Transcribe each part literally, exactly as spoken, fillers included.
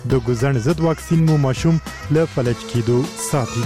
د ګوزن ضد واکسین مو ماشوم له فلج کېدو ساتي.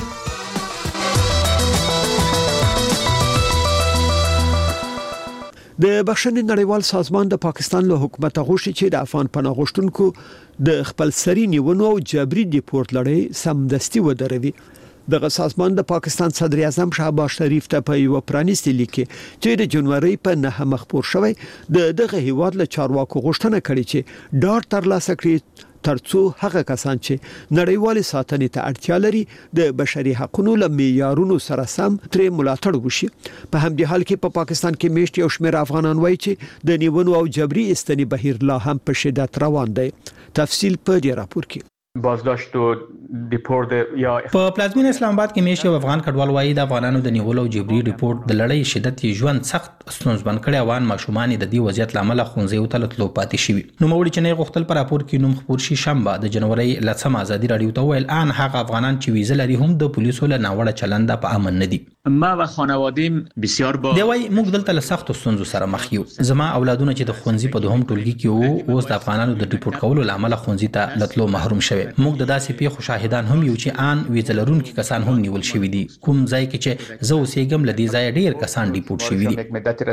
د بخښنې نړیوال سازمان د پاکستان له حکومت غوښتي چې د افغان پناه غوښتونکو د خپل سري نیونو او جبري ډیپورت لړۍ سمدستي ودروي. دغه سازمان د پاکستان صدر اعظم شهباز شریف ته په یو پرانیستي لیک چې د جنوري په نه مخبور شوی د دغه هیواد له چارواکو غوښتنه کړې چې ډاډ ترلاسه کړي ترڅو هغه کسان چې نړیوال ساتنې ته اړتیا لري د بشري حقوقو له معیارونو سره سم ترې ملاتړ وشي. په همدې حال کې په پا پاکستان کې میشت یو شمېر افغانان وایي چې د نیونو او جبري استنې بهیر لا هم په شدت روان دی. تفصیل په دې راپور کې. بازداشت او ډیپورت یا په پلازمین اسلام آباد کې میشه افغان کډوال وایي د افغانانو د نیولو او جبري ډیپورت د لړۍ شدت ژوند سخت ستونزمن کړي. افغان ماشومان د دې وضعیت لامل خونځي او تلتلو پاتې شي. نو موړي چې نه غوښتل پر راپور کې نوم خبر شي شنبه د جنوري لسم ازادي رادیو ته ویل ان هغه افغانان چې ویزه لري هم د پولیسو له ناوړه چلند په امن نه دي. ما و خانواده‌ام بسیار با دی وای موږ دلته له سخت ستونزو سره مخ یو. زما اولادونه چې د خونځي په دوهم ټولګي کې وو اوس د افغانانو د ډیپورت کولو لامل خونځي ته لتلو محروم شوي. موږ د داسې پیښو شاهدان هم یو چې ان ویزه لرونکي کسان هم نیول شوي دي. کوم ځای کې چې زه اوسېږم لدی ځای ډیر کسان ډیپورت شوي دي.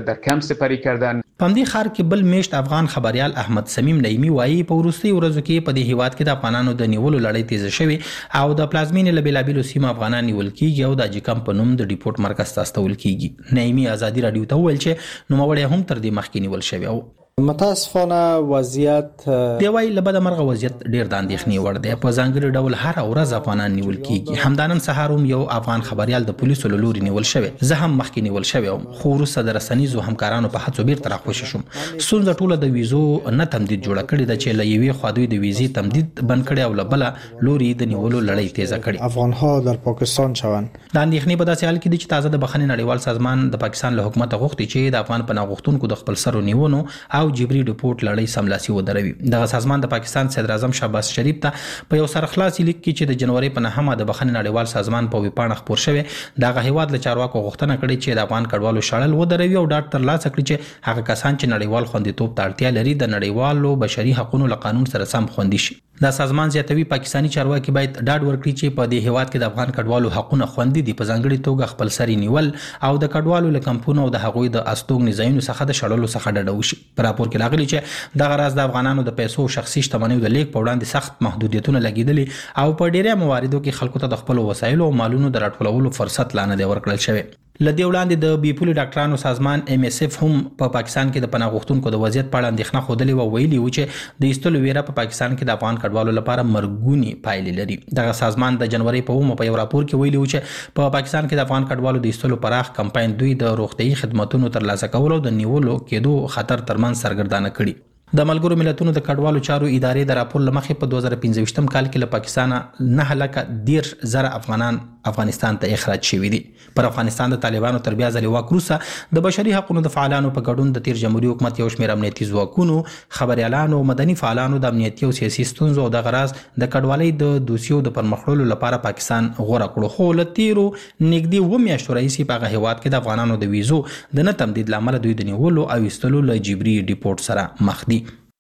په دې خار کې بل میشت افغان خبريال احمد سمیم نعیمی وایي په ورستي ورځو کې په دې هیواد کې د افغانانو د نیولو لړۍ تیز شوي او د پلازمین له بلابلو سیمه افغانان نیول کیږي او د جکم په نوم د ډیپورت مرکز ته استول کیږي. نعیمی ازادي رادیو ته ویل چې نوموړی هم تر دې مخکې نیول شوی او متاسفانه وضعیت دی وای لبد مرغه وضعیت ډیر د اندېښنې وړ دی. په ځانګړي ډول هر ورځ افغانان نیول کیږي. همدانن سهار هم یو افغان خبريال د پولیسو له لوري نیول شوی. زه هم مخکې نیول شوی او خو وروسته د رسنیزو همکارانو په هڅو بیرته راخوشی شوم. ستونزه ټوله د ویزو نه تمدید جوړ کړي د چې له یوې خوا دوی د ویزې تمدید بند کړي او له بل لوري د نیولو لړۍ تیزه کړي. افغان‌ها در پاکستان شوند. د اندېښنې په داسې حال کې دي چې تازه د بخښنې نړیوال سازمان د پاکستان له حکومت غوښتي چې د افغان پناه غوښتونکو د خپل سرو نیونو او جبري ډیپورت لړۍ سملاسي ودروي. دغه سازمان د پاکستان صدر اعظم شهباز شریف ته په یو سرخلاصي لیک کې چې د جنوري په نهمه د بخښنې نړیوال سازمان په ویبپاڼه خبر شوی دغه هیواد له چارواکو غوښتنه کړې چې د افغان کډوالو شړل ودروي او ډاډ ترلاسه کړي چې هغه کسان چې نړیوال خوندیتوب ته اړتیا لري د نړیوالو بشري حقوقو له قانون سره سم خوندي شي. دا سازمان زیاتوي پاکستانی چارواکي باید ډاډ ورکړي چې په دې هیواد کې د افغان کډوالو حقوقونه خوندي دي. په ځانګړي توګه خپل سري نیول او د کډوالو له کمپونو او د هغوی د استوګنې ځایونو څخه د شړلو څخه ډډه وشي. په راپور کې راغلي چې دغه راز د افغانانو د پیسو شخصي شتمنیو د لیک په وړاندې سخت محدودیتونه لګیدلي او په ډیری مواردو کې خلکو ته د خپل وسایلو او مالونو د راټولولو فرصت لا نه دی ورکړل شوی. لدی وړاندې د بیپولي ډاکټرانو سازمان ام اس اف هم په پاکستان کې د پناه غوښتونکو د وضعیت په اړه اندېښنه خوده او ویلي و چې د ایستلو ویره په پاکستان کې د افغان کډوالو لپاره مرګونی پایلې لري. دغه سازمان د جنوري په اومه په یو راپور کې ویلي و چې په پاکستان کې د افغان کډوالو د ایستلو پراخ کمپاین دوی د روغتيایي خدماتو ترلاسه کولو او د نیولو کېدو خطر ترمن سرګردانه کړي. د ملګرو ملتونو د کډوالو چارو ادارې د راپور لمخې په دوه زره پنځه کال کې له پاکستان نه هلکه ډیر زره افغانان افغانستان ته اخراج شوي دي. پر افغانستان د طالبانو تر بیا ځلې واک وروسته د بشري حقوقو د فعالانو په ګډون د تیر جمهوریت حکومت یو شمېر امنیتي ځواکونو خبريالانو مدني فعالانو د امنیتي او سیاسي ستونزو او د غراز د کډوالۍ د دوسیو د پرمخړلو لپاره پاکستان غوړه کړو. خو له تیرو نږدې و میاشتو راهیسې په هغه هیواد کې د افغانانو د ویزو د نه تمدید لامل دوی د نیولو او ایستلو له جبري ډیپورت سره مخ دي.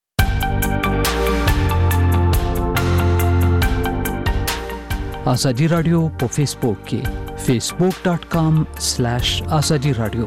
آزادی رادیو په فیسبوک کې facebook dot com slash azadi radio.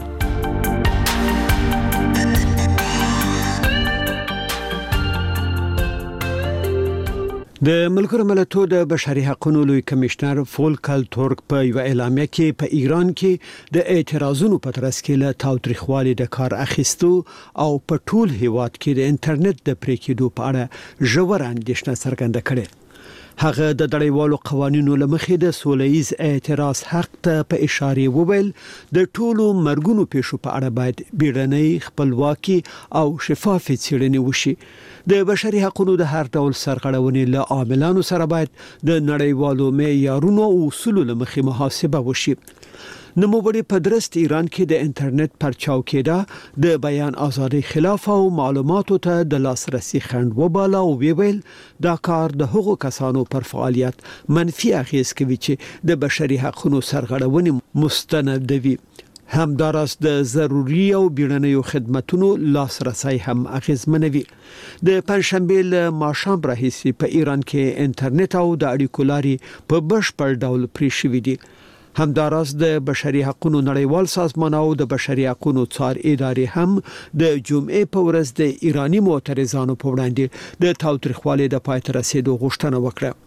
د ملګرو ملتونو د بشري حقوقو لوی کمشنر فولکر تورک په یو اعلامیه کې په ایران کې د اعتراضونو په ترڅ کې له تاوتریخوالي د کار اخیستو او په ټول هیواد کې د انټرنیټ د پرې کېدو په اړه ژور اندېښنه څرګنده کړې. هغه د نړیوالو قوانینو لمخې د سولهییز اعتراض حق ته په اشاره وویل د ټولو مرګونو پیښو په اړه باید بیړنۍ خپلواکي او شفاف څېړنې وشي. د بشري حقوقو د هر ډول سرغړونې له عاملانو سره باید د نړیوالو معیارونو او اصولو لمخې محاسبه وشي. نوموړي په درست ایران کې د انټرنیټ پرچاو کېده د بیان ازادي خلاف او معلوماتو ته د لاسرسي خنډ وباله او ویل دا کار د هغو کسانو پر فعالیت منفي اغیز کوي چې د بشري حقوقو سرغړونې مستندوي. همداراز د ضروري او بیړنیو خدماتونو لاسرسي هم اغیزمنوي. د پنځشنبه له ماښام راهیسې په ایران کې انټرنیټ او د اړیکو لارې په بشپړ ډول پرې شوي دي. همداراز د بشري حقوقو نړیوال سازمان او د بشري حقوقو څار ادارې هم د جمعې په ورځ د ایرانی معترضانو په وړاندې د تاوتریخوالي د پای ته رسیدو غوښتنه وکړه.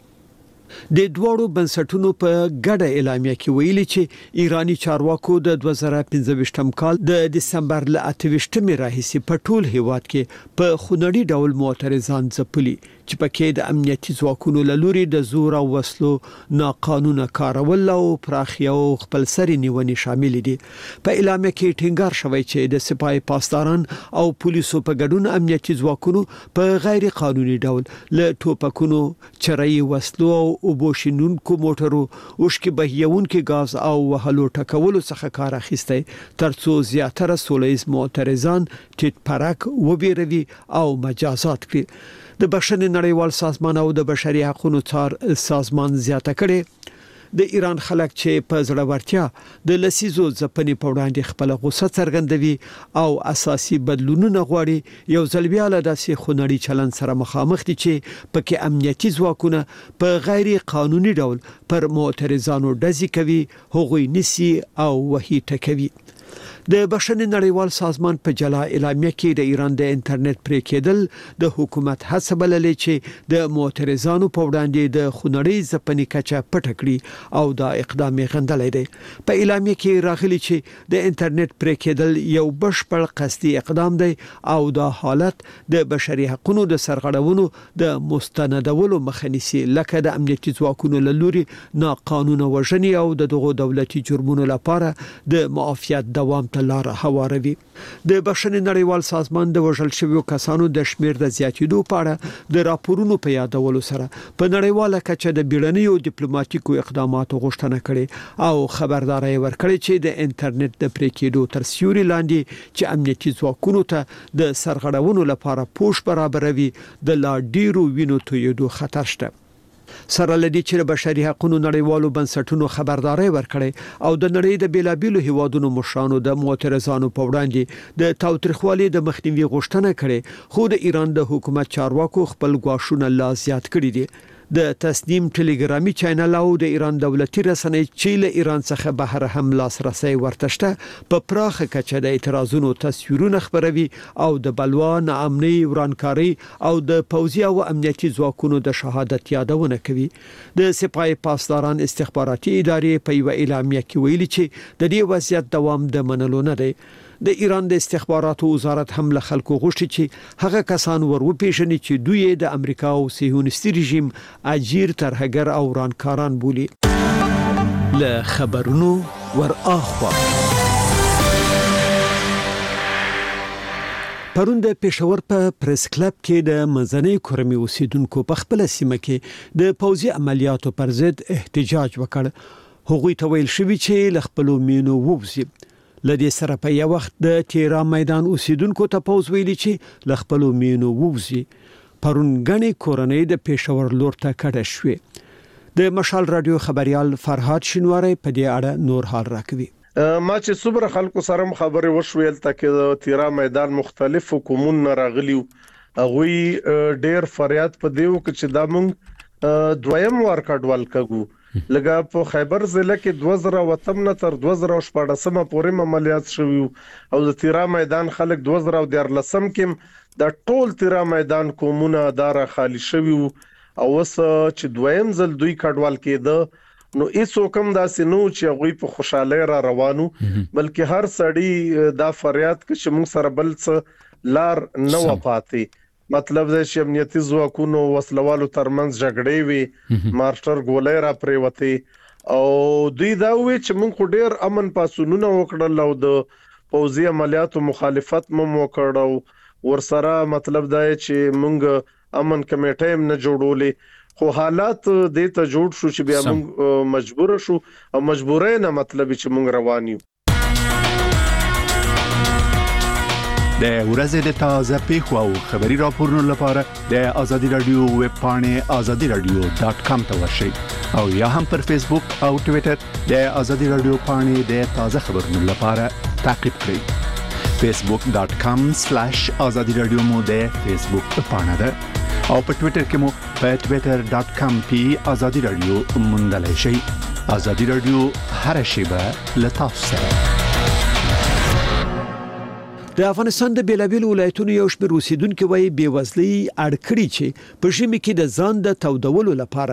د دوړو بنسټونو په ګډه اعلامیه کې ویلي چې ایرانی چارواکو د دوه زره پنځه کال د دسمبر ل اته ویشتمې راهیسې په ټول هیواد کې په خونړي ډول معترضان ځپلي چې پکې د امنیتي ځواکونو له لوري د زور او وسلو ناقانونه کارول او پراخي او خپلسري نیونې شامل دي. په اعلامیه کې ټینګار شوی چې د سپای پاسداران او پولیسو په ګډون امنیتي ځواکونو په غیر قانوني ډول له ټوپکونو، چرای وسلو او وبوشینونکو موټرو، اوشکې بهیونکو غاز او وهلو ټکولو څخه کار اخیستی ترڅو زیاتره سولهییز معترضان ټیټ پرک وبېروي او مجازات کړي. د بشري نړیوال سازمان او د بشري حقوقو څار سازمان زیاته کړي د ایران خلک چې په زړورتیا د لسیزو ځپنې په وړاندې خپل غوسه څرګندوي او اساسي بدلونونه غواړي، یو ځل بیا له داسې خونړي چلن سره مخامخ دي چې پکې امنیتي ځواکونه په غیر قانوني ډول پر معترضانو ډزې کوي، هغوی نسی او وهي ټکوي. د بشري نړیوال سازمان په جلا اعلامیه کې د ایران د انټرنیټ پرې کېدل د حکومت هڅه بللې چې د معترضانو په وړاندې د خونړۍ ځپنې کچه پټه کړي او دا اقدام غندلې دی. په اعلامیه کې راغلي چې د انټرنیټ پرې کېدل یو بشپړ قصدي اقدام دی او دا حالت د بشري حقوقو د سرغړونو د مستندولو مخه نیسي، لکه د امنیتي ځواکونو له لوري ناقانونه وژنې او د دغو دولتي جرمونو لپاره د معافیت دوام لار هواروي. د بشري نړیوال سازمان د وژل شویو کسانو د شمیر د زیاتېدو په اړه د راپورونو په یادولو سره په نړیواله کچه د بیړنیو ډیپلوماټیکو اقداماتو غوښتنه کړې او خبرداري ورکړې چې د انټرنیټ د پرې کېدو تر سیوري لاندې چې امنیتي ځواکونو ته د سرغړونو لپاره پوښ برابروي د لا ډیرو وینو تویېدو خطر شته. سره لدی چې بشري حقوقو نړیوالو بنسټونو خبرداري ورکړي او د نړۍ د بیلابیلو هیوادونو مشرانو د معترضانو په وړاندې د تاوتریخوالي د مخنیوي غوښتنه کړي، خو د ایران د حکومت چارواکو خپل غواښونه لا زیات کړي دي. د تسنیم ټلګرامي چینل او د ایران دولتي رسنۍ چې له ایران څخه بهر هم لاسرسي ورتشته په پراخه کچه د اعتراضونو تصویرونه خبروي او د بلوا، ناامنۍ، ورانکاري او د پوځي او امنیتي ځواکونو د شهادت یادونه کوي. د سپای پاسداران استخباراتي ادارې په یو اعلامیه کې ویلي چې د دې وضعیت دوام د منلو نه دی. د ایران د استخباراتو وزارت هم له خلکو غوښتي چې هغه کسان وروپېژني چې دوی د امریکا او صهیونیستي رژیم اجیر، ترهګر او ورانکاران بولي. له خبرونو ور اخوا پرون د پېښور په پریس کلب کې د منځنۍ کورمې اوسیدونکو په خپل سیمه کې د پوځي عملیاتو پر ضد احتجاج وکړ. هغوی ته ویل شوی چې له خپل مینو ووځي. لدې سره په یو وخت د تهران میدان اوسیدونکو ته پوز ویلي چې ل خپل مینو ووزي. پرون غني کورنۍ د پېښور لور ته کډه شوې. د مشال رادیو خبريال فرهاد شینواری په دې اړه نور حال راکوي. ما چې صبر خلکو سره خبرې وشویل تکه د تهران میدان مختلف حکومتونه راغلیو، هغه ډېر فریاد په دیو کې چې دا مونږ دویم وار کډوال کګو. لګا په خیبر ضلع کې دوه زره وتم نه تر دوه زره شپږم پورې عملیات شوي او د تیرا میدان خلک دوه زره دیارلسم کې د ټول تیرا میدان کومونه دارا خالی شوي او وس چې دویم ځل دوی کډوال کېده نو هیڅ کوم داسې نو چې غوي په خوشاله را روانو، بلکې هر سړی دا فریاد کوي چې موږ سره بل څه لار نه وپاتې. مطلب دا چې امنیتي ځواکونو وسلوالو ترمنځ جګړې وي، مارټر ګولې را پریوته او دوی دا وی چې موږ ډېر امن پاسونونه وکړل او د پوځي عملیاتو مخالفت مو وکړو ورسره. مطلب دا چې موږ امن کمیټه هم نه جوړولې، خو حالات دې ته جوړ شو چې بیا موږ مجبور شو او مجبورې نه مطلب چې موږ روان یو. د ورځې د تازه پیښو او خبري راپورونو لپاره د آزادي رادیو ویب پاڼه آزادي رادیو ډاٹ کام ته ورشئ او یا هم پر فیسبوک او ټوئیټر د آزادي رادیو پاڼه د تازه خبرونو لپاره تعقیب کړئ فیسبوک ډاٹ کام سلیش آزادي رادیو مو د فیسبوک پاڼه ده او په ټوئیټر کې مو په ټوئیټر ډاٹ کام پی آزادي رادیو موندلای شئ آزادي رادیو هر شیبه له تاسو سره د افغانستان د بیلابیل ولایتونو یو شمېر اوسیدونکو وايي بېوزلي اړکړي چې په ژمي کې د ځان د تودولو لپاره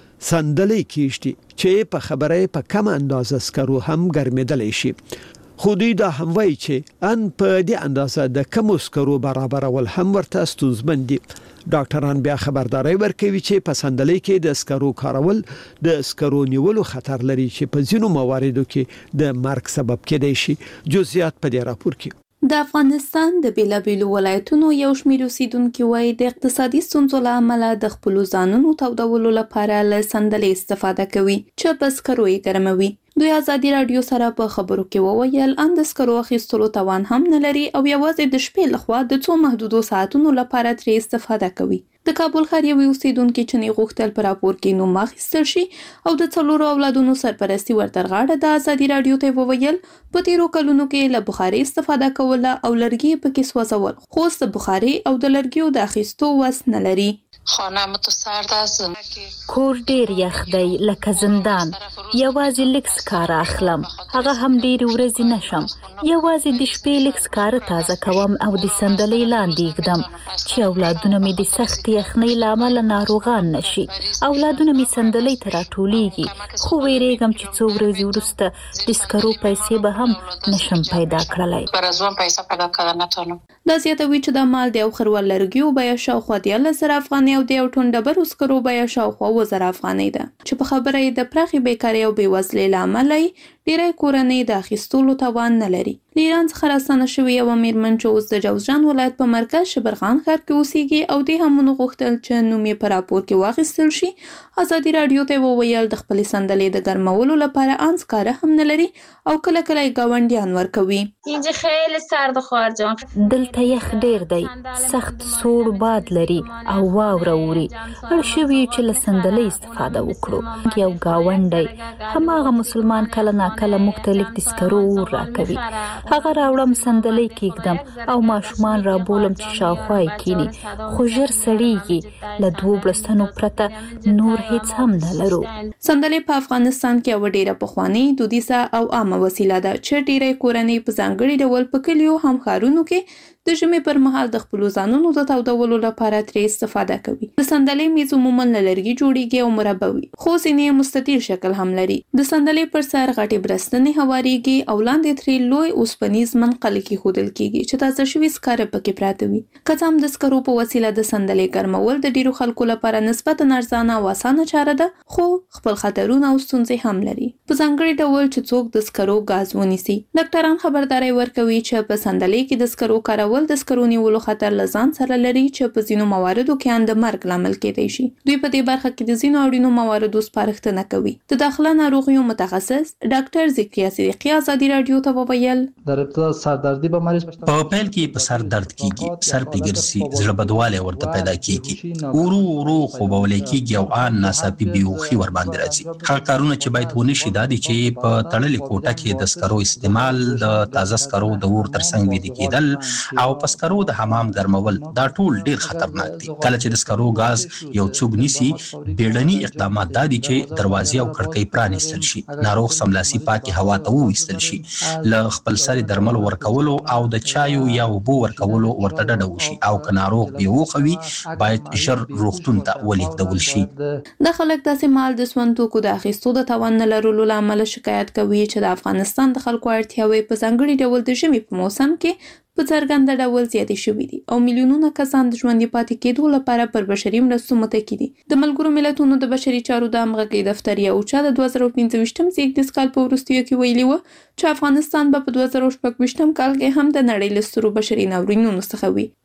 صندلۍ کیږي چې په خبره په کم اندازه سکرو هم ګرمېدلی شي خو دوی دا هم وایي چې ان په دې اندازه د کم سکرو برابرول هم ورته ستونزمن دي ډاکټران بیا خبرداري ورکوي چې په صندلۍ کې د سکرو کارول د سکرو نیولو خطر لري چې په ځینو مواردو کې د مرګ سبب کېدای شي جزئیات په دې راپور کې د افغانستان د بیلابیلو ولایتونو یو شمېر اوسیدونکو وايي د اقتصادي ستونزو له امله د خپل ځانونو تودولو لپاره له صندلۍ استفاده کوي چې په سکرو یې ګرموي دوی آزادي رادیو سره په خبرو کې وویل ان د سکرو اخیستلو توان هم نه لري او یوازې د شپې لخوا د څو محدودو ساعتونو لپاره ترې استفاده کوي د کابل ښار یو اوسیدونکو چې نه غوښتل پر راپور کې نوم اخیستل شي او د څلورو اولادونو سرپرستی ورته غاړه د آزادي رادیو ته وویل په تیرو کلونو کې له بخاري استفاده کوله او لرګي پکې سوځول خو د بخاري او د لرګیو د اخیستو وس نه لري خانه متصرد است کور ډیر یخ دی لکه زندان یوازې لکس کار اخلم هغه هم ډیر ورځې نشم یوازې د شپې لکس کار تازه کوم او د صندلۍ لاندې ږدم چې اولادونه مې د سخت یخنۍ له امله ناروغان نشي اولادونه مې صندلۍ ته راټولیږي خو ویریږم چې څو ورځې وروسته د سکرو پیسې به هم نشم پیدا کړلی بر از اون پیسه پیدا کردن نتونم دا زیاتوي چې د مال د خروال لرګیو بیه شاوخوا دیارلس زره افغانۍ او د یو ټن ډبرو سکرو بیه شاوخوا اووه زره افغانۍ ده چې په خبره یې د پراخې بیکارۍ او بېوزلۍ له امله ډېری کورنۍ د اخیستلو توان نه لري له ایران څخه راستنه شوې یوه مېرمن چې اوس د جوزجان ولایت په مرکز شبرغان ښار کې اوسېږي او دې هم ونه غوښتل چې نوم یې په راپور کې واخیستل شي ازادي راډیو ته وویل د خپلې صندلۍ د ګرمولو لپاره ان سکاره هم نه لري او کله کله یې ګاونډیان ورکوي اینجا خیلی سرد خواهر جان دلته یخ ډېر دی سخت سوړ باد لري او واوره اوري اړ شوي چې له صندلۍ استفاده وکړو یو ګاونډی هماغه مسلمان کله ناکله موږ ته لږ د سکرو اور راکوي هغه راوړم صندلۍ کېږدم او ماشومان رابولم چې شاوخوا یې کیني خو ژر سړیږي له دوو بړستنو پرته نور هیڅ هم نه لرو صندلۍ په افغانستان کې یوه ډېره پخوانۍ دودیزه او عامه وسیله ده چې ډېری کورنۍ په ځانګړي ډول په کلیو هم ښارونو کې د ژمي پر مهال د خپلو ځانونو د تودولو لپاره ترې استفاده کوي د صندلۍ میز عموما له لرګي جوړیږي او مربع وي خو ځینې یې مستطیل شکل هم لري د صندلۍ پر سر غټې برستنې هواریږي او لاندې ترې لوی اوسپنیز منقل کېښودل کېږي چې تازه شوي سکاره پکې پراته وي که څه هم د سکرو په وسیله د صندلۍ ګرمول د ډېرو خلکو لپاره نسبتا ارزانه او اسانه چاره ده خو خپل خطرونه او ستونزې هم لري په ځانګړي ډول چې څوک د سکرو ګاز ونیسي ډاکټران خبرداری ورکوي چې په صندلۍ کې د سکرو کارول د سکرو نیولو خطر له ځان سره لري چې په ځینو مواردو کې ان د مرګ لامل کېدای شي دوی په دې برخه کې د ځینو اړینو مواردو سپارښتنه کوي د داخله ناروغیو متخصص ډاکټر ذکریا صدیقی آزادي رادیو ته وویل در ابتدا سردردی به مریض په پیل کې په سر درد کیږي سر پیګرسي زړه بدواله ورته پیدا کیږي ورو ورو خوبول کیږي او ان ناڅاپي بیوخي ور باندې راځي هغه کارونه چې باید ونه شي دا دي چې په تړلې کوټه کې د سکرو استعمال د تازه سکرو د ور ترڅنګ ویل کېدل او په سکرو د حمام ګرمول دا ټول ډیر خطرناک دي کله چې د سکرو غاز یو څوک نیسي بیړني اقدامات دا دي چې دروازې او کړکۍ پرانیستل شي ناروغ سملاسي پاکي هوا ته وویستل شي له خپل سر درمل ورکولو او د چایو یا اوبو ورکولو ورته ډډه وشي او که ناروغ بیوخوي باید ژر روغتون ته ولیږدول شي د خلک داسې مال د سون توکو د اخیستو د توان نه لرلو له امله شکایت کوي چې د افغانستان د خلکو اړتیاوې په ځانګړي ډول د ژمي په موسم کې په څرګنده ډول زیاتې شوي دي او میلیونونه کسان د ژوندي پاتې کېدو لپاره پر بشري مرستو متکي دي د ملګرو ملتونو د بشري چارو د همغږۍ دفتر یو چا د دوه زره پنځه ویشتم زیږدیز کال په وروستیو کې ویلي وه چې افغانستان به په دوه زره شپږ ویشتم کال کې هم د نړۍ له سترو بشري ناورینونو څخه وي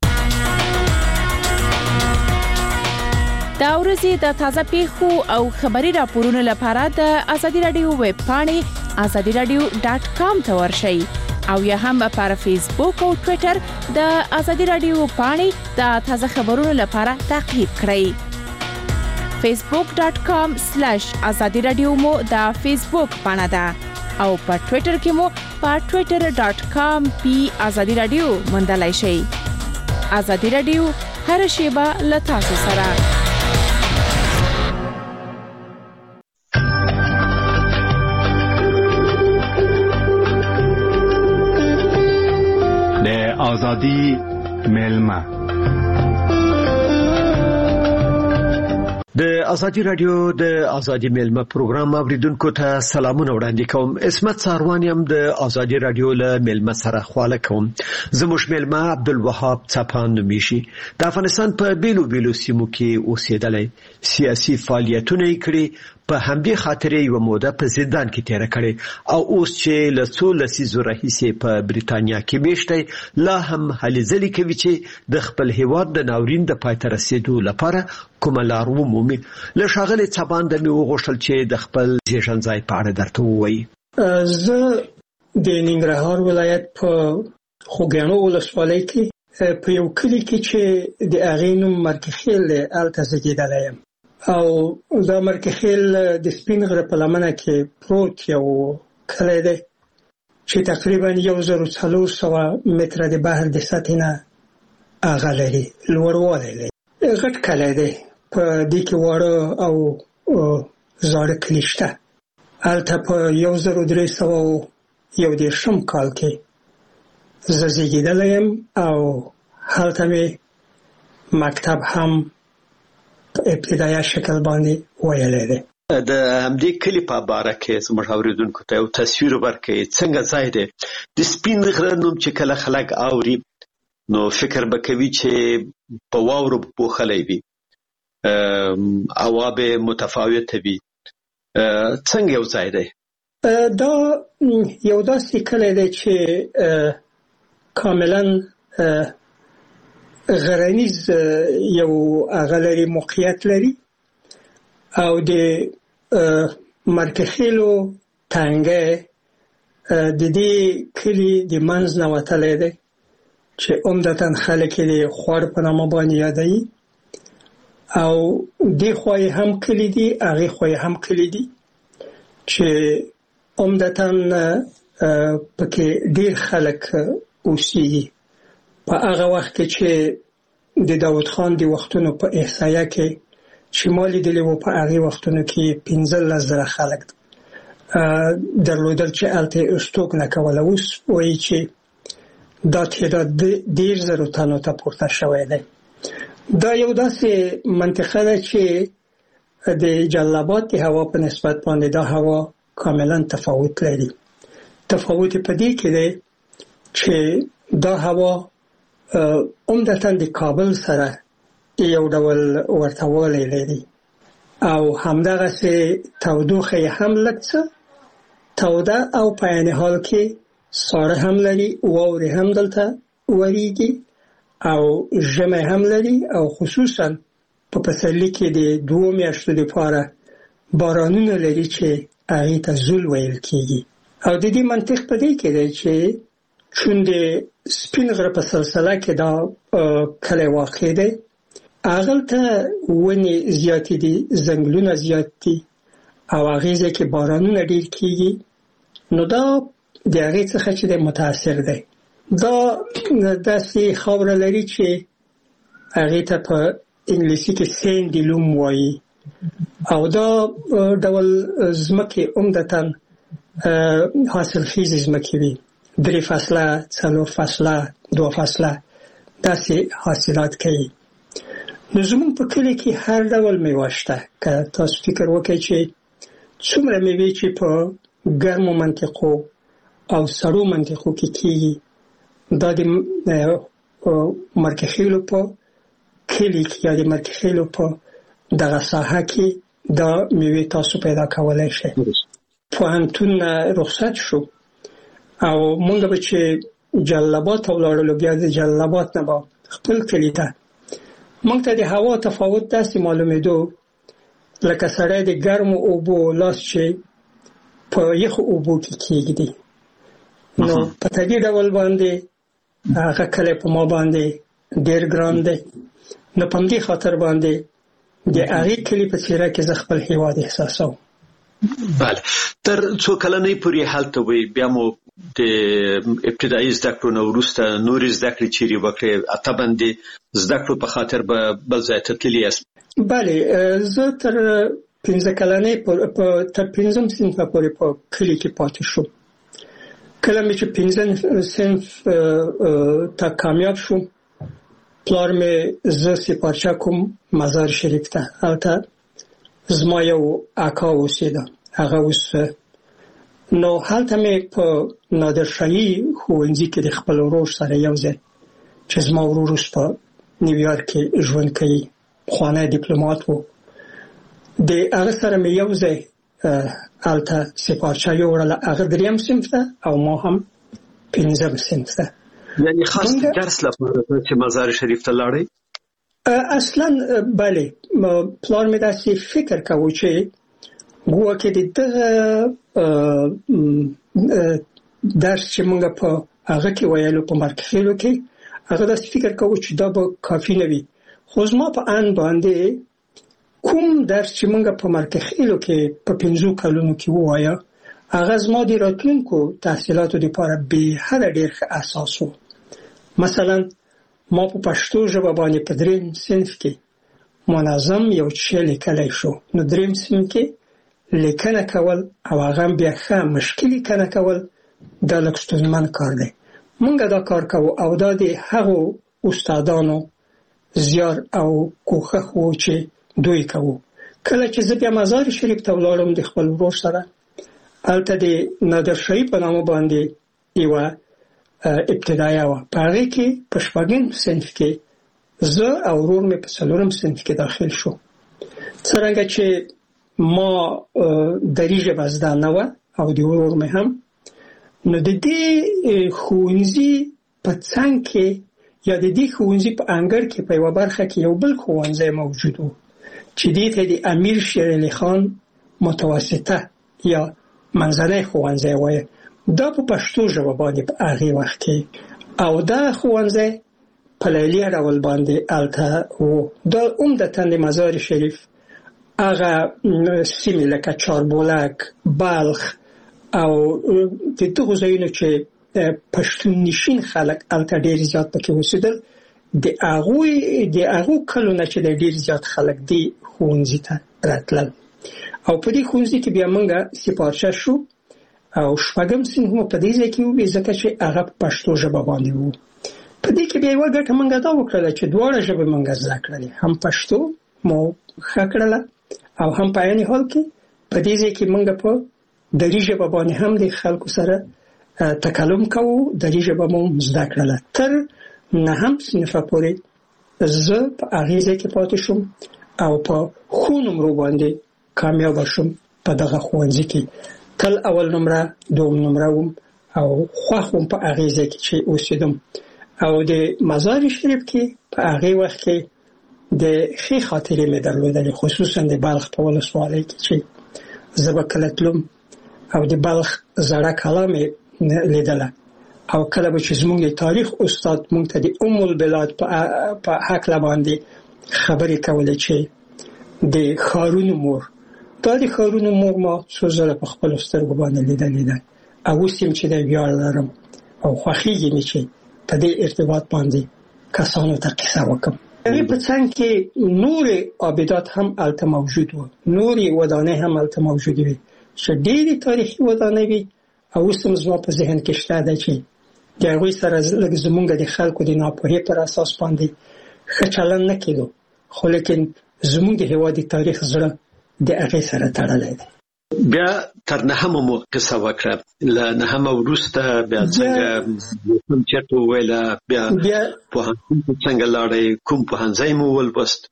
دا ورځې د تازه پیښو او خبري راپورونو لپاره د آزادي رادیو ویب پاڼې آزادي رادیو ډاٹ کام ته ورشئ او یا هم پر فیسبوک او ټوئیټر د ازادي رادیو پاڼې د تازه خبرونو لپاره تعقیب کړئ. facebook dot com slash azadi radio مو د فیسبوک پاڼه ده او په ټوئیټر کې مو په twitter dot com پی azadi radio موندلای شئ. ازادي رادیو هر شیبه له تاسو سره. د ازادي ملما د ازادي رادیو د ازادي ملما پروګرام اوریدونکو ته سلامونه وړاندې کوم. اسمت ساروانیم د ازادي رادیو له ملما سره خواله کوم. زموږ ملما عبدالوهاب څپان نومیږي. د افغانستان په بیلو بیلو سیمو کې اوسېدلی، سیاسي فعالیتونه یې کړي، په همدې خاطر یې یوه موده په زندان کې تیره کړې او اوس چې له څو لسیزو راهیسې په بریتانیا کې میشتی، لا هم هلې ځلې کوي چې د خپل هیواد د ناورین د پای ته رسېدو لپاره کومه لار ومومي. له ښاغلي څپان د مې وغوښتل چې د خپل زیږنځای په اړه درته ووایي. زه د ننګرهار ولایت په خوږیاڼو ولسوالۍ کې په یو کلي کې چې د هغې نوم مرکخیل دی هلته زیږېدلی یم او دا مرکخیل د سپین غره په لمنه کې پروت یو کلی دی چې تقریبا یو زر څلور سوه متره د بحر د سطحې نه هغه لري، لوړوالی لري. غټ کلی دی، په دې کې واړه او زاړه کلي شته. هلته په یو زر درې سوه یو دېرشم کال کې زه زیږېدلی یم او هلته مې مکتب هم په ابتدایه شکل باندې ویلی دی. د همدې کلي په باره کې زموږ اورېدونکو ته یو تصویر ورکړئ. څنګه ځای دی؟ د سپین غره نوم چې کله خلک اوري نو فکر به کوي چې په واورو پوښلی وي، هوا به متفاوته وي. څنګه یو ځای دی؟ دا یو داسې کلی دی چې کاملا غرنیز یو هغه لري، موقعیت لري او د مرکخیلو تنګی د دې کلي د منځ نه وتلی دی چې عمدتاً خلک یې د خوړ په نامه باندې یادوي او دې خوا یې هم کلي دي، هغې خوا یې هم کلي دي چې عمدتاً پکې ډېر خلک اوسېږي. په هغه وخت کې چې د داود خان د وختونو په احصایه کې چې ما لیدلي وو، په هغې وختونو کې پنځلس زره خلک درلودل چې هلته یې استوګ نه کوله. اوس وایي چې دا تعداد دېرش زرو تنو ته پورته شوی دی. دا یو داسې منطقه ده چې د جلال د هوا په نسبت باندې دا هوا کاملا تفاوت لري. تفاوت په دې کې دی چې دا هوا عمدتاً د کابل سره یو ډول ورتهوالی لري او همدغسې تودوخه یې هم لږ څه توده او په عین حال کې ساړه هم لري، واورې هم دلته وریږي او ژمی هم لري او خصوصاً په پسرلي کې د دوو میاشتو دپاره بارانونه لري چې هغې ته زول ویل کېږي. او د دې منطق په دې کې دی چې چون د سپین غره په سلسله کې دا کلی واقع دی، هغلته ونې زیاتې دي، ځنګلونه زیات دي او هغې ځای کې بارانونه ډېر کېږي، نو دا د هغې څخه چې دی متاثر دی. دا داسې خاوره لري چې هغې ته په انګلیسي کې سینډي لوم وایي او دا ډول ځمکې عمدتاً حاصلخیزې ځمکې وي، درې فصله، څلور فصله، دوه فصله داسې حاصلات کوي. نو زموږ په کلي کې هر ډول میوه شته. که تاسو فکر وکړئ چې څومره میوې چې په ګرمو منطقو او سړو منطقو کې کېږي، دا د مرکخیلو په کلي کې یا د مرکخیلو په دغه ساحه کې دا میوې تاسو پیدا کولی شئ. پوهنتون رخصت شو او مونږ به چې جلال آباد ته ولاړلو، بیا د جلال آباد نه به خپل کلي ته، مونږ ته د هوا تفاوت داسې معلومېدو لکه سړی د ګرمو اوبو لاس چې په یخو اوبو کې کېږدي نو په دې ډول باندې هغه کله په ما باندې ډېر ګران دی. نو په دې خاطر باندې د هغه کلی په څیر کې ز خپل هیواد احساسوم. بله تر څو کلنې پورې حالت وي بیا مو د ابتدایي زده کړو نو وروسته نورې زده کړې چیرې وکړې اته باندې زده کړو په خاطر به بل ځای ته تللی یاست؟ بله زه تر پنځه کلنې په تر پنځم صنف پورې په کلی کې پاتې شوم. کله مې چې پنځم صنف ته کامیاب شوم پلار مې زه سپارچه کوم مزار شریف ته. هلته زما یو اکا اوسېده هغه اوس نو هلته مې په نادرشاهي ښوونځي کې د خپل ورور سره یو ځای چې زما ورور اوس په نیویارک کې ژوند کوي پخوانی ډیپلومات و د هغه سره مې یو ځای هلته سپارچه یوړله هغه دریم صنف ته او ما هم پنځم صنف ته. یعنی خاص درس لپاره چې مزار شریف ته لاړې؟ اصلا بله پلار مې داسې فکر کوو چې ګویا کې د دغه درس چې موږ په هغه کې ویلو په مرکخیلو کې هغه داسې فکر کوو چې دا به کافي نه وي. خو زما په ان باندې کوم درس چې موږ په مرکخیلو کې په پنځو کلونو کې ووایه هغه زما د راتلونکو تحصیلاتو لپاره بې حده ډېر ښه اساس و. مثلا ما په پښتو ژبه باندې په دریم صنف کې منظم یو څه لیکلی شو. نو دریم صنف کې لیکنه کول او هغه بیا ښه مشکل لیکنه کول دا لږ ستونزمن کار دی. موږ دا کار کوو او دا د هغو استادانو زیار او کوښښ و چې دوی کوو. کله چې زه بیا مزار شریف ته ولاړم د خپل ورور سره هلته د نادرشاهي په نامه باندې یوه ابتدایه وه په هغې کې په شپږم صنف کې زه او ورور مې په څلورم صنف کې داخل شو. څرنګه چې ما دري ژبه زده نه وه او د ورور مې هم نو د دې ښوونځي په څنګ کې یا د دې ښوونځي په انګړ کې په یوه برخه کې یو بل ښوونځی موجود و چې دې ته د امیر شیر علي خان متوسطه یا منځنی ښوونځی وایي. دا په پښتو ژبه باندې په هغې وخت کې او دا ښوونځی په لیلیه ډول باندې هلته و. دا عمدتاً د مزار شریف هغه سیمې لکه چاربولک بلخ او د دغو ځایونو چې پښتون نشین خلک هلته ډېر زیات پکې اوسېدل د هغوی د هغو کلو نه چې د ډېر زیات خلک دې ښوونځي ته راتلل او په دې ښوونځي کې بیا موږ سپارچه شو او شپږم صنف مو په دې ځای کې وبې ځکه چې هغه په پښتو ژبه باندې و. په دې کې بیا یوه ګټه موږ دا وکړله چې دواړه ژبې موږ زده کړلې هم پښتو مو ښه کړله او هم په عین حال کې په دې ځای کې موږ په دري ژبه باندې هم د خلکو سره تکلم کوو. دري ژبه مو زده کړله. تر نهم صنفه پورې زه په هغې ځای کې پاتې شوم او په ښو نمرو باندې کامیابه شوم په دغه ښوونځي کې. تل اول نمره دوم نمره وم او خوښ وم په هغې ځای کې چې اوسېدم او د مزار شریف کې په هغې وخت کې د ښې خاطرې مې درلودلې خصوصا د بلخ په ولسوالۍ کې چې زه به کله تلم او د بلخ زړه کلا مې لیدله او کله به چې زموږ د تاریخ استاد موږ ته د ام البلاد په هکله باندې خبرې کولې چې د ښارونو مور دا د ښارونو مور ما څو ځله په خپلو سترګو باندې لیدلې ده او اوس یم چې د ویاړ لرم او خوښېږي مې چې په دې ارتباط باندې کسانو ته قصه وکړم. هغې په څنګ کې نورې آبدات هم هلته موجود وو، نورې ودانۍ هم هلته موجودې وې چې ډېرې تاریخي ودانۍ وې او اوس هم زما په ذهن کې شته ده چې د هغوی سره لږ زموږ د خلکو د ناپوهۍ پر اساس باندې ښه چلند نه کېدو خو لیکن زموږ د هېواد د تاریخ زړه د هغې سره تړلی دی. بیا تر نهمه مو قصه وکړه، له نهمه وروسته بیا څنګه کوم چېرته وویله، بیا پوهنتون ته څنګه لاړئ، کوم پوهنځی مو ولوست؟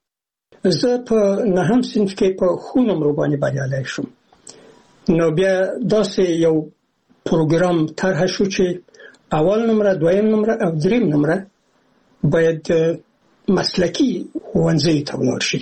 زه په نهم صنف کې په ښو نمرو باندې بریالی شوم. نو بیا داسې یو پروګرام طرحه شو چې اول نمره، دویم نمره او دریم نمره باید مسلکي ښوونځیو ته ولاړ شي.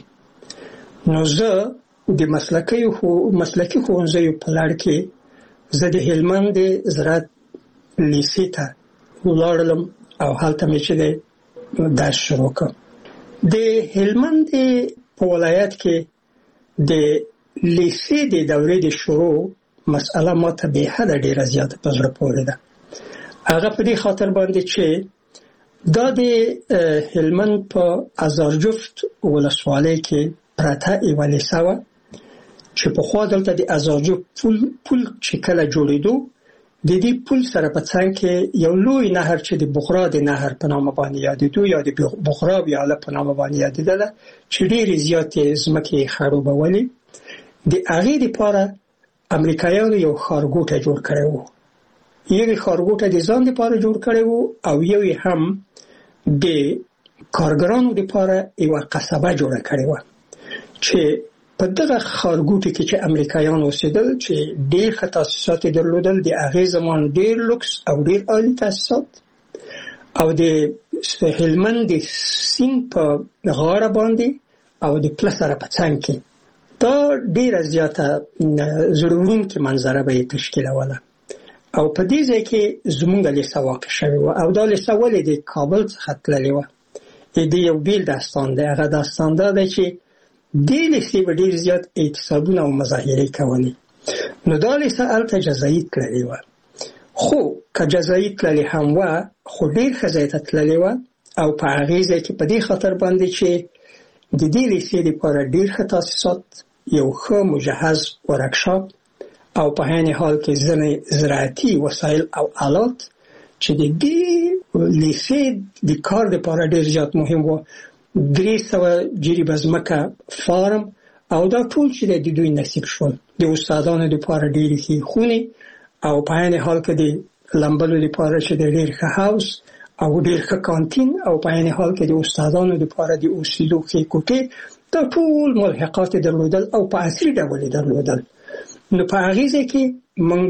نو زه د مسلکي مسلکي ښوونځیو په لړ کې زه د هلمند د زراعت لیسې ته ولاړم او هلته مې چې درس شروع کړ. د هلمند په ولایت کې د لیسې د دورې د شروع مسأله ماته به حد ډیره زیاته په زړه پورې ده. هغه په دې خاطر باندې چې دا د هلمند په ازارجفت ولسوالۍ کې پراته یوه لیسه وه چې پخوا دلته د ازارجفت پل پل چې کله جوړېدو د دې پل سره په څنګ کې یو لوی نهر چې د بغرا د نهر په نامه باندې یادېدو یا د بغرا ویاله په نامه باندې یادېدله چې ډېرې زیاتې ځمکې خړوبولې. د هغې دپاره امریکایانو یو ښارګوټی جوړ کړی و. یو ښارګوټی د ځان دپاره جوړ کړی و او یو هم د کارګرانو دپاره یوه قصبه جوړه کړې وه چې په دغه ښارګوټي کې چې امریکایان اوسېدل چې ډېر ښه تاسیسات یې درلودل، د هغې زمان ډېر لوکس او ډېر عالي تاسیسات، او د هلمند د سیند په غاړه باندې او د پله سره په څنګ کې دا ډېره زیاته زړه وړونکې منظره به یې تشکیلوله. او په دې ځای کې زموږ لیسه واقع شوې وه او دا لیسه ولې د کابل څخه تللې وه. د یو بیل داستان دی. هغه داستان دا دی چې دې لیسې به ډېر زیات اعتصابونه او مظاهرې کولې. نو دا لیسه هلته جزایي تللې وه. خو که جزایي تللې هم وه خو ډېر ښه ځای ته تللې وه او په هغې ځای کې په دې خاطر باندې چې د دې لیسې لپاره ډېر ښه تاسیسات، یو ښه مجهز ورکشاپ او په عین حال کې ځینې زراعتي وسایل او آلات چې د دې لیسې د کار لپاره ډېر زیات مهم و. درې سوه جریبه ځمکه فارم او دا ټول چې د دوی نصیب شول. د استادانو لپاره ډېرې ښې خونې او په عین حال کې د لمبلو لپاره چې د ډېر ښه هاوس او ډېر ښه کانتین او په عین حال کې د استادانو لپاره د اوسېدو ښې کوټې، دا ټول ملحقات یې درلودل او په عصري ډول یې درلودل. نو په هغې ځای کې موږ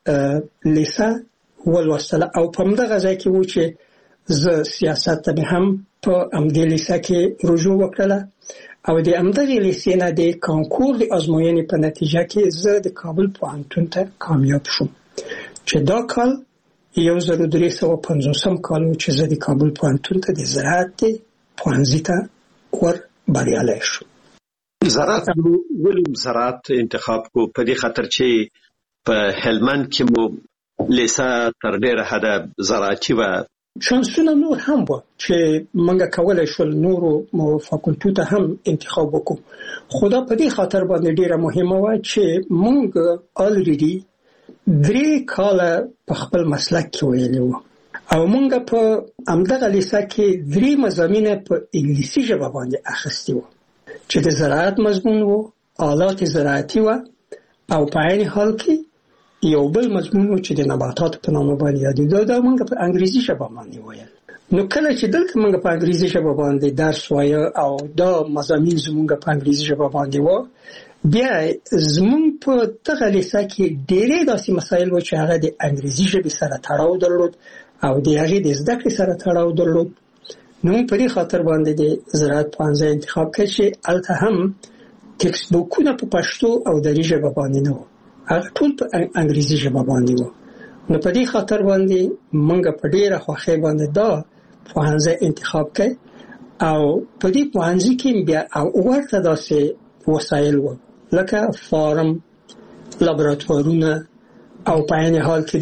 لیسه ولوستله او په همدغه ځای کې و چې زه سیاست ته مې هم په همدې لیسه کې رجوع وکړله او د همدغې لیسې نه د کانکور د ازموینې په نتیجه کې زه د کابل پوهنتون ته کامیاب شوم چې دا کال یو زر درې سوه پنځوسم کال و چې زه د کابل پوهنتون ته د زراعت پوهنځي ته ور بریالی شوم. زراعت ولې زراعت انتخاب کو؟ په دې خاطر چې په هلمند کې مو لیسه تر ډېره حده زراعتي وه. شانسونه نور هم وه چې موږ کولی شول نورو فاکولټو ته هم انتخاب وکړو، خو دا په دې خاطر باندې ډېره مهمه وه چې موږ الریډي درې کاله په خپل مسلک کې ویلي وو او موږ په همدغه لیسه کې درې مضامین په انګلیسي ژبه باندې اخیستي وو چې د زراعت مضمون وو، آلات زراعتي وه او په عین حال کې یو بل مضمون و چې د نباتاتو په نامه باندې یادېده، دا موږ په انګریزي ژبه باندې ویل. نو کله چې دلته موږ په انګریزي ژبه باندې درس وایه او دا مضامین زموږ په انګریزي ژبه باندې وه، بیا زموږ په دغه لیسه کې ډېرې داسې مسایل و چې هغه د انګریزي ژبې سره تړاو درلود او د هغې د زده کړې سره تړاو درلود. نو موږ په دې خاطر باندې د زراعت پوهنځی انتخاب کړ چې هلته هم ټکسټ بوکونه په پښتو او دري ژبه باندې نه وو، هغه ټول په انګریزي ژبه باندې وو. نو په دې خاطر باندې موږ په ډېره خوښۍ باندې دا پوهنځی انتخاب کړ او په دې پوهنځي کې بیا ورته داسې وسایل وو لکه فارم، لابراتوارونه او په عین حال کې د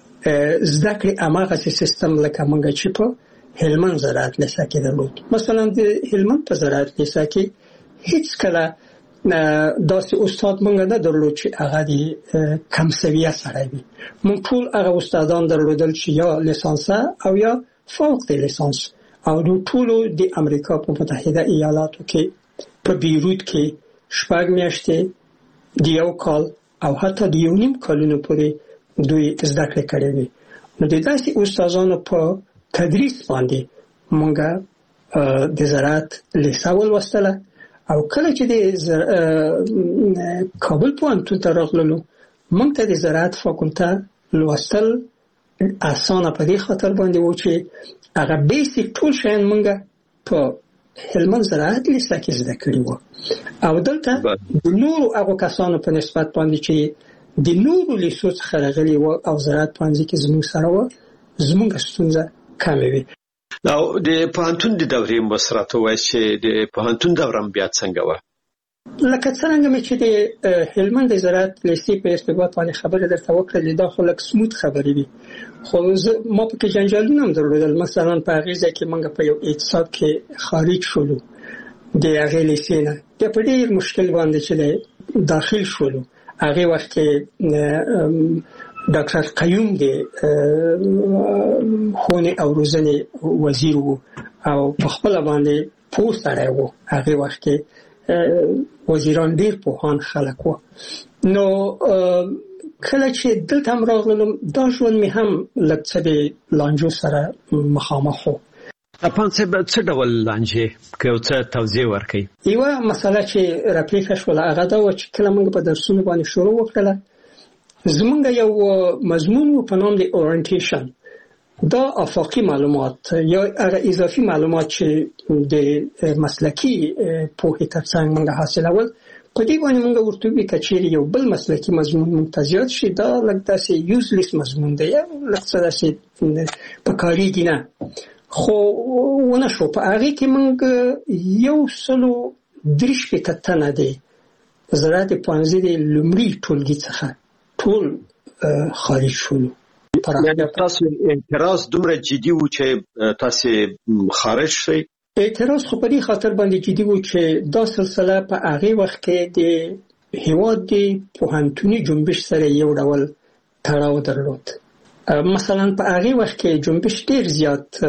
زده کړې هماغسې سیستم لکه موږ چې په هلمند زراعت لیسه کې درلود. مثلا د هلمند په زراعت لیسه کې هیڅ کله داسې استاد موږ نه درلود چې هغه د کم سویه سړی وي. موږ ټول هغه استادان درلودل چې یا لیسانسه او یا فوق د لیسانس او د ټولو د امریکا په متحده ایالاتو کې په بیروت کې شپږ میاشتې د یو کال او حتی د یو نیم کالونو پورې دوی زده کړې کړې وي. نو د داسې استادانو په تدریس باندې موږ د زراعت لیسه ولوستله او کله چې د کابل پوهنتون ته راغللو موږ ته د زراعت فاکولته لوستل اسانه په دې خاطر باندې و چې هغه بیسیک ټول شیان موږ په هلمند زراعت لیسه کې زده کړي وو او دلته د نورو هغو کسانو په نسبت باندې چې د نورو لیسو څخه راغلي و او زراعت پوهنځي کې زموږ سره و زموږ ستونزه کمه وي. نو د پوهنتون د دورې مسرات وای چې د پوهنتون دوره بیا څنګه و؟ لکه څنګه مې چې د هلمند د زراعت لیسې په ارتباط باندې خبره درته وکړه، دا خو لکه سموت خبرې دي، خو ما په کې جنجالونه هم درلودل. مثلا په هغې ځای کې موږ په یو اعتصاب کې خارج شولو د هغې لیسې نه، بیا په ډېر مشکل باندې چې داخل شولو. هغې وخت کې ډاکټر قیوم د ښوونې او روزنې وزیر و او په خپله باندې پوه سړی و. هغې وخت کې وزیران ډیر پوهان خلک و. نو کله چې دلته هم راغلم دا ژوند مې هم لږ څه د لانجو سره مخامخ و. اپان صاحب څه ډول لانجې که یو څه توضیح ورکړئ؟ یوه مسله چې راپېښه شوله هغه دا وه چې کله موږ په درسونو باندې شروع وکړله، زموږ یو مضمون و په نام د اورینټیشن. دا افاقي معلومات یا هغه اضافي معلومات چې د مسلکي پوهې ترڅنګ موږ حاصلول، په دې باندې موږ ورته وی کچېرې یو بل مسلکي مضمون موږ ته زیات شي، دا لږ داسې یوزلیس مضمون دی یا لږ څه داسې په کارېږي نه. خو ونه شو. په هغې کې موږ یو سلو درې شپېته تنه دی زراعت پوهنځي د لومړي ټولګي څخه ټول خارج شولو. یعنی تاسو اعتراض دومره جدي و چې تاسو خارج شئ؟ اعتراض خو په دې خاطر باندې جدي و چې دا سلسله په هغې وخت کې د هېواد د پوهنتوني جنبش سره یو ډول تړاو درلود. مثلا په هغې وخت کې جنبش ډېر زیات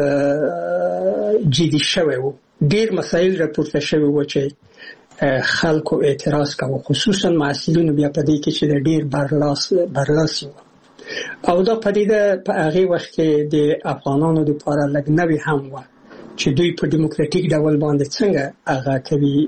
جدي شوی و، ډېر مسایل راپورته شوي و چې خلکو اعتراض کوي، خصوصا محصلینو بیا په دې کې چې د ډېر برلاس برلاسي و. او دا پدیده په هغې وخت کې د افغانانو لپاره لږ نوې هم وه چې دوی په دیموکراتیک ډول باندې څنګه هغه کوي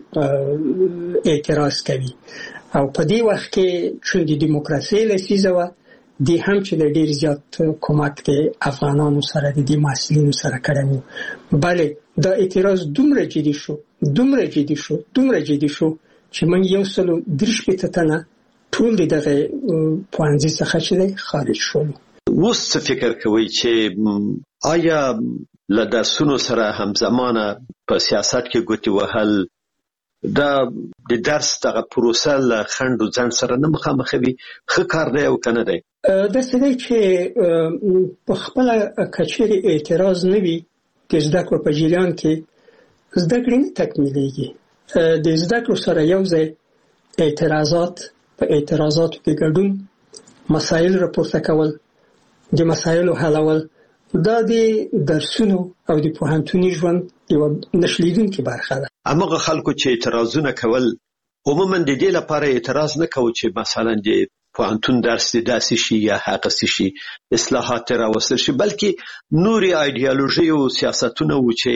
اعتراض کوي. او په دې وخت کې چې د دیموکراسۍ لسیزه وه، دی هم چې د ډېر زیات کومک د افغانانو سره د دې محصلینو سره کړی و. بلې دا اعتراض دومره جدي شو دومره جدي شو دومره جدي شو چې موږ یو سلو درې شپېته تنه ټول دغه پوهنځي څخه چې خارج شولو. اوس څه فکر کوئ چې آیا له درسونو سره همزمانه په سیاست کې ګوتې وهل دا د درس دغه پروسه له خنډ و ځنډ سره نه مخامخوي؟ ښه کار دی او که نه دی؟ داسې دی چې په خپله که چېرې اعتراض نه وي د زده کړو په جریان کې زده کړې نه تکمیلېږي. د زده کړو سره یو ځای اعتراضات، په اعتراضاتو کې ګډون، مسایل راپورته کول، د مسایلو حلول، دا د درسونو او د پوهنتوني ژوند یوه نشلیدونکې برخه ده. هماغه خلکو چې اعتراضونه کول عموما د دې لپاره اعتراض نه کوي چې مثلا د پوهنتون درس د داسې شي یا هغسې شي، اصلاحات راوستل شي، بلکې نورې ایډیالوژي او سیاستونه و چې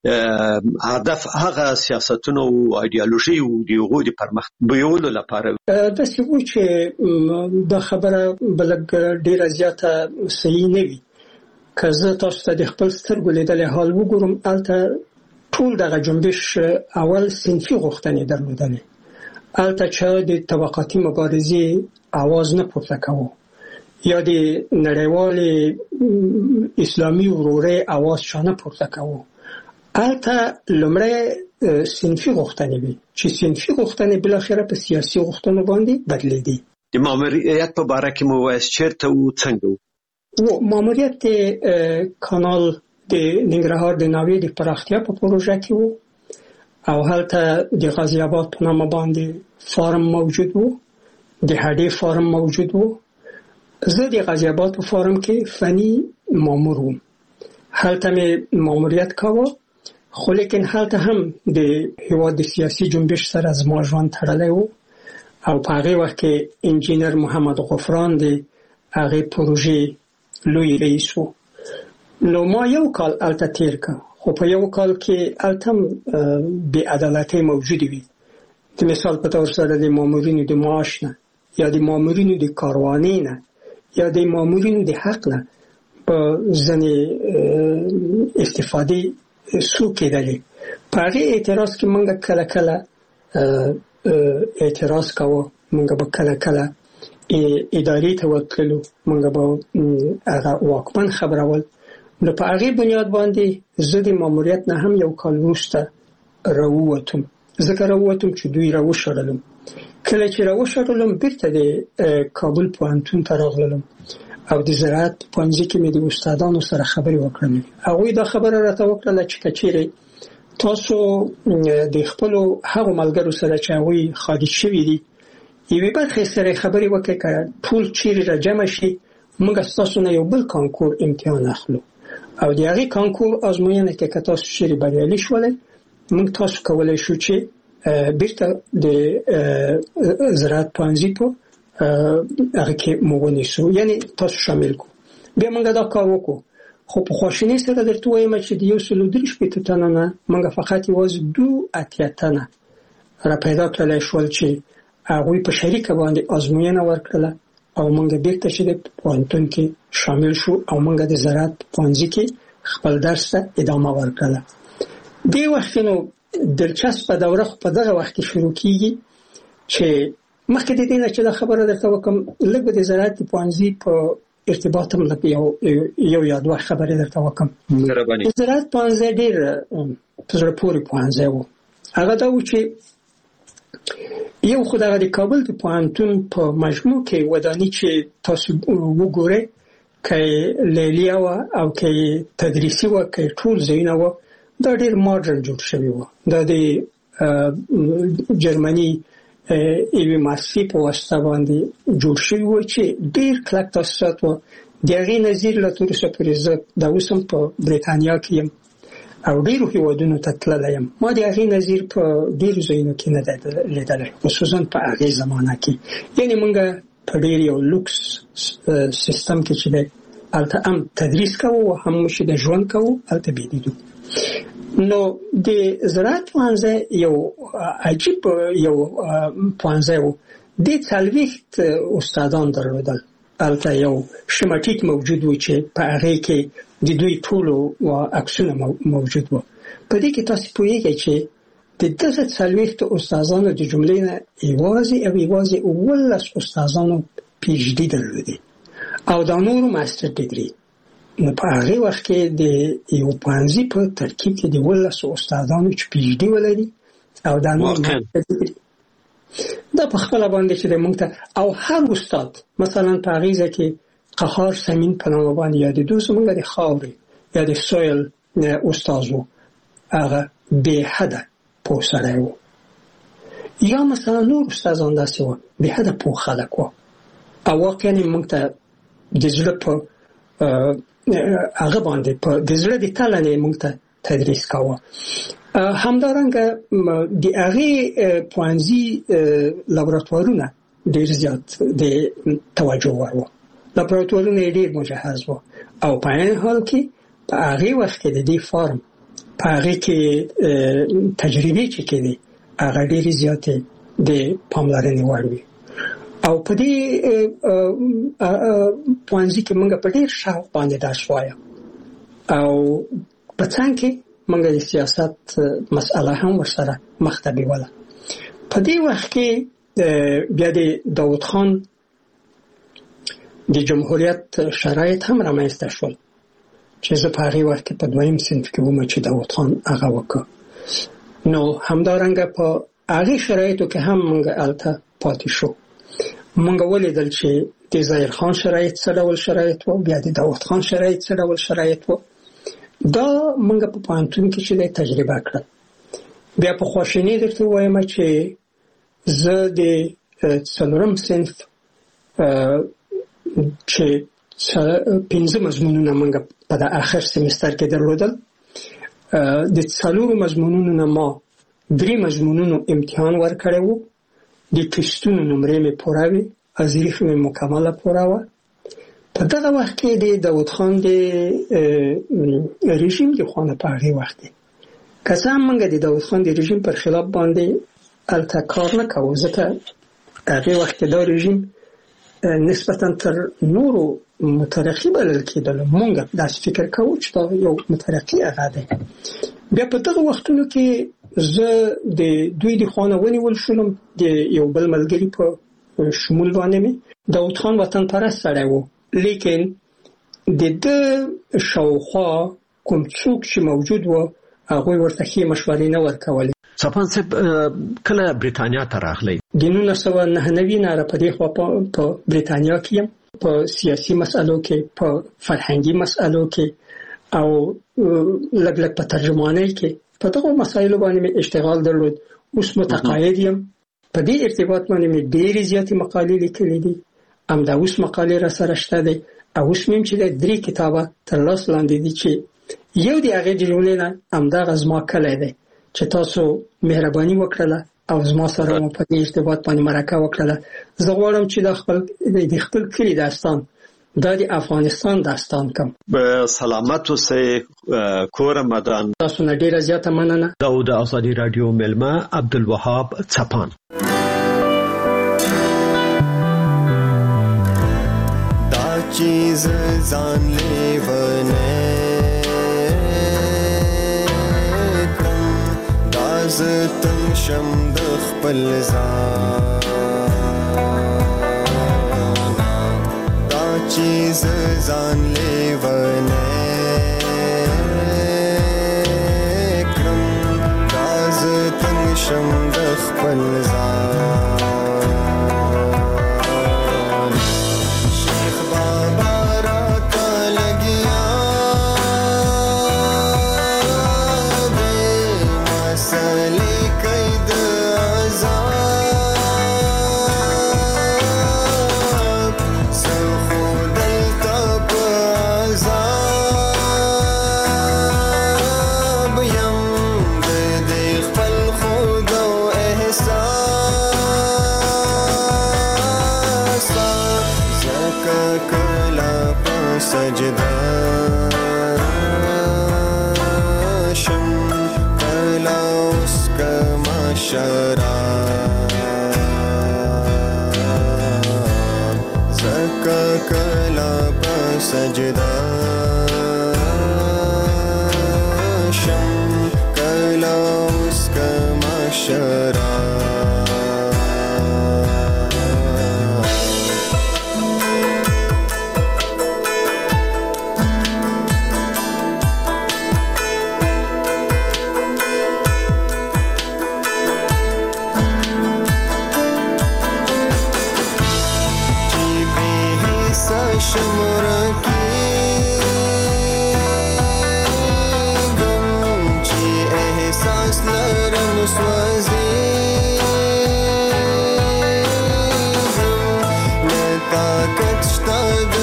هدف هغه سیاستونه او ایډیالوژي و د هغو د پرمخ بیولو لپاره. داسې و چې دا خبره به لږ ډېره زیاته صحیح نه وي. که زه تاسو ته د خپل سترګو لیدلی حال وګورم، هلته ټول دغه جنبش اول صنفي غوښتنې درلودلې. هلته چا د طبقاتي مبارزې اواز نه پورته کوو یا د نړیوالې اسلامي ورورۍ اواز چا نه پورته کوو. هلته لومړی صنفي غوښتنې وي چې صنفي غوښتنې بالاخره په سیاسي غوښتنو باندې بدلېدې. د ماموریت په باره کې مو وایاست چېرته و څنګه و؟ و ماموریت د کانال د ننګرهار د ناوې د پراختیا په پروژه کې و او هلته د غازي آباد په نامه باندې فارم موجود و، د هډې فارم موجود و. زه د غازي آباد په فارم کې فني مامور وم. هلته مې ماموریت کاوه، خو لیکن هلته هم د هېواد د سیاسي جنبش سره زما ژوند تړلی و او په هغې وخت کې انجینر محمد غفران د هغې پروژې لوی رئیس و. نو ما یو کال هلته تیر که، خو په یو کال کې هلته هم بې عدالتۍ موجودې وي. د مثال په طور سره د مامورینو د معاش نه یا د مامورینو د کاروانۍ نه یا د مامورینو د حق نه په ځینې استفادې سو کېدلې. په هغې اعتراض کې موږ کله کله اعتراض کوو، موږ به کله کله ادارې ته ورتللو موږ به هغه واکمن خبرول. نو په هغې بنیاد باندې زه د ماموریت نه هم یو کال وروسته راووتم. ځکه راووتم چې دوی راوشړلم. کله چې راوشړلم بیرته د کابل پوهنتون ته راغلم او د زراعت پوهنځي کې مې د استادانو سره خبرې وکړم. هغوی دا خبره راته وکړله چې که چیرې تاسو د خپلو هغو ملګرو سره چې هغوی خارج شوي دي یوې برخې سره خبرې وکړئ که ټول چیرې را جمع شي موږ ستاسو نه یو بل کانکور امتحان اخلو او د هغې کانکور ازموینه کې که تاسو چیرې بریالي شولئ موږ تاسو کولی شو چې بیرته د زراعت پوهنځي په هغه کې مو ونیسو، یعنی تاسو شامل کو. بیا موږ دا کار وکړو. خو په خواشینۍ سره درته وایم چې د یو سلو درې شپېته تنو نه موږ فقط یوازې دو اتیا تنه را پیدا کړلی شول چې هغوی په شریکه باندې ازموینه ورکړله او موږ بیرته چې د پوهنتون کې شامل شو او موږ د زراعت پوهنځي کې خپل درس ته ادامه ورکړله. دې وخت نو دلچسپه دوره خو په دغه وخت کې شروع کیږي چې مخکې د دې نه چې دا خبره درته وکړم لږ به د زراعت پوهنځي په ارتباط هم لږ یو یو یا دوه خبرې درته وکړم. د زراعت پوهنځی ډېر په زړه پورې پوهنځی و. هغه دا و چې یو خو دغه د کابل د پوهنتون په مجموع کې وداني چې تاسو وګورئ که لیلیه وه او که تدریسي وه که ټول ځایونه وه دا ډېر ماډرن جوړ شوي وه. دا د جرمني یوې مؤسسې په واسطه باندې جوړ شوي وو چې ډېر کلک تاسیسات وو. د هغې نظیر له تر اوسه پورې زه دا اوس هم په بریتانیا کې یم او ډېرو هېوادونو ته تللی یم. ما د هغې نظیر په ډېرو ځایونو کې نه دی لیدلی، خصوصا په هغې زمانه کې. یعنې موږ په ډېر یو لوکس سیستم کې چې دی هلته هم تدریس کوو او هم چې د ژوند کوو هلته بېدیدو. نو د زراعت پوهنځی یو عجیب یو پوهنځی و. دې څلوېښت استادان درلودل. هلته یو شمټیک موجود و چې په هغې کې د دوی ټولو عکسونه موجود و. په دې کې تاسو پوهېږئ چې د دغه څلوېښتو استادانو د جملې نه یوازې او یوازې اوولس استادانو پی ایچ ډي درلودې او دا نورو ماستر ډیګري. نو په هغې وخت کې د یو پوهنځي په ترکیب کې د اوولسو استادانو چې پی ایچ ډي ولري او دا نور ماستر ډیګري دا په خپله باندې چې د موږ ته او هر استاد مثلا په هغې ځای کې قهار سمین په نامه باندې یادېدو زموږ د خاورې یا د سویل استاد و. هغه بې حده پوه سړی و. یا مثلا نور استادان داسې وه بې حده پوه خلک وه او واقعا موږ ته د زړه په هغه باندې په د زړه د تله نه موږ ته تدریس کاوه. همدارنګه د هغې پوهنځي لابراتوارونه ډېر زیات د توجه وړ وو. لابراتوارونه یې ډېر مجهز وو او په عین حال کې په هغې وخت کې د دې فارم په هغې کې تجربې چې کېدې هغه ډېرې زیاتې د پاملرنې وړ وې. او په دې پوهنځي کې موږ په ډېر شوق باندې درس وایه او په څنګ کې موږ د سیاست مسئله هم ورسره مخ ته بیوله. په دې وخت کې بیا د داود خان د جمهوریت شرایط هم رامنځته شول چې زه په هغې وخت کې په دویم صنف کې وم چې داود خان هغه وکړ. نو همدارنګه په هغې شرایطو کې هم موږ هلته پاتې شو. موږ ولیدل چې د ظاهر خان شرایط څه ډول شرایط و، بیا د داود خان شرایط څه ډول شرایط و. دا موږ په پوهنتون کې چې دی تجربه کړل. بیا په خواشینۍ درته ووایم چې زه د څلورم صنف چې پنځه مضمونونه موږ په د آخر سمستر کې درلودل، د څلورو مضمونونو نه ما درې مضمونونو امتحان ورکړی و. د ټسټونو نمرې مې پوره وې، ازریف مې مکمله پوره وه. په دغه وخت کې د داود خان د رژیم د خوا نه په هغې وخت کې که څه هم موږ د داود خان د رژیم پر خلاف باندې هلته کار نه کوو، ځکه هغې وخت کې دا رژیم نسبتا تر نورو مترقي بلل کېدلو. موږ داسې فکر کوو چې دا یو مترقي هغه دی. بیا په دغه وختونو کې زه د دوی د خوا نه ونیول شولم. د یو بل ملګري په شمول باندې مې داود خان وطن پرست سړی و، لیکن د ده شاوخوا کوم څوک چې موجود و هغوی ورته ښې مشورې نه ورکولې. څپان صاحب کله برېټانیا ته راغلی؟ د نولس سوه نهه نوي نه را په دې خوا په برېټانیا کې یم، په سیاسي مسألو کې، په فرهنګي مسألو کې او لږ لږ په ترجمانۍ کې په دغو مسایلو باندې مې اشتغال درلود. اوس متقاعد یم. په دې ارتباط باندې مې ډېرې زیاتې مقالې لیکلې دي، همدا اوس مقالې را سره شته دی او اوس مې چې درې کتابه تر لاس لاندې دي چې یو د هغې د جملې نه همدغه زما کلی دی چې تاسو مهرباني وکړله او زما سره مو په دې ارتباط باندې مرکه وکړله. زه غواړم چې د خپل د خپل کلي داستان دا د افغانستان داستان کم. سلامت اوسئ کور مدان. تاسو نه ډیره زیاته مننه. دا د آزادي رادیو ملما عبدالوهاب څپان. دا چیز ځان لیونه کړم، دا زه تنګ شم د خپل ځان، چیز ځان لیونه کړم، دا زه تنګ شم د خپل ځان. شیخ بابا راته لګیا دی مسلې کوي د عذاب، زه خو دلته په عذاب یم د دې خپل خود او احساس، ځکه کله په سجده شم، کله اوس کما شراب، ځکه کله په سجده شم، کله اوس کما شراب. شمر کېږم چې احساس لرم سوځېږم، نه طاقت شته د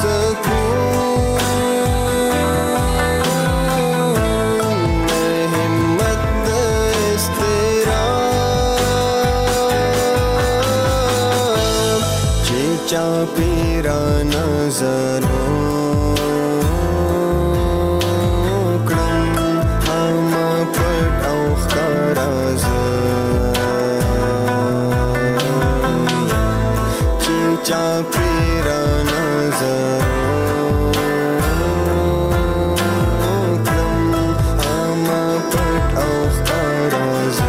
سکون، نه همت د اضطراب، چې چاپېره نظرو کړم همه پټ او ښکاره زه چې چاپېره نظرو کړم همه پټ او ښکاره زه.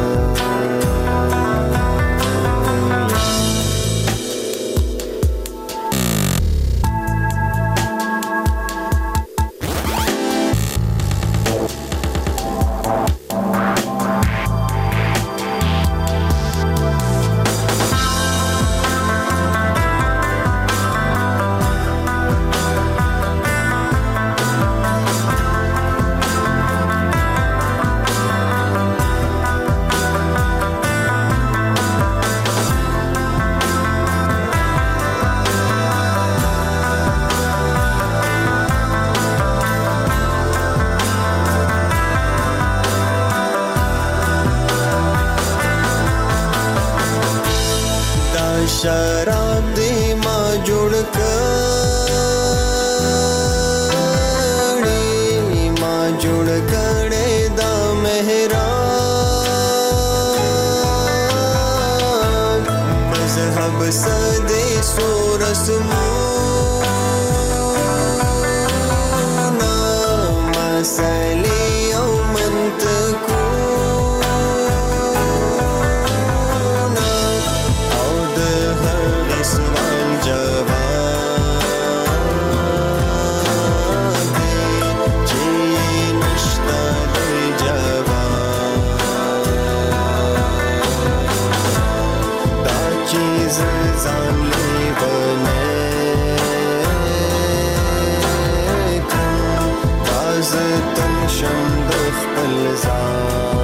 شراب دی ما جوړ کړی، ما جوړ کړی دا محراب، مذهب سدې سو رسمونه، مسلې او منطقونه او د ځان لیونه کړم باز تم شم د خپل ځان